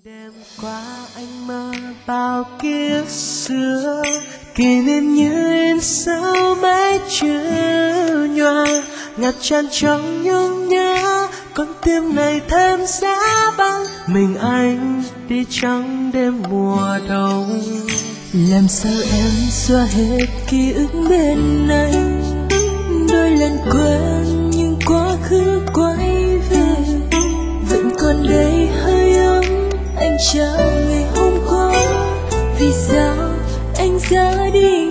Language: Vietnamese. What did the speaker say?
Đêm qua anh mơ bao ký ức xưa, kỷ niệm như in sao mãi chưa nhòa, ngập tràn trong nhung nhớ, con tim này thêm giá băng. Mình anh đi trong đêm mùa đông, làm sao em xóa hết ký ức bên anh. Đôi lần quên nhưng quá khứ quay về, vẫn còn đây hơi ấm anh trao ngày hôm qua. Vì sao anh ra đi